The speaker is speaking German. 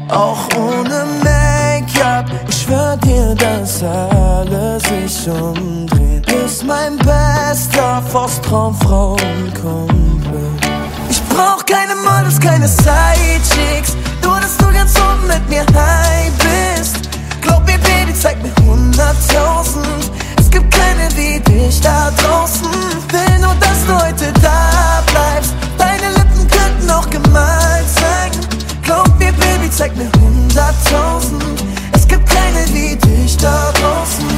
auch ohne Make-up. Ich schwör dir, dass alles sich umdreht, bis mein bester Faust-Traumfrauenkumpel. Ich brauch keine Models, keine Sidechicks, nur dass du ganz oben mit mir high bist. Glaub mir, Baby, zeig mir 100.000. Es gibt keine wie dich da draußen. Will nur, dass du heute da bleibst. Deine Lippen könnten auch gemalt sein. Glaub mir, Baby, zeig mir 100.000. Es gibt keine wie dich da draußen.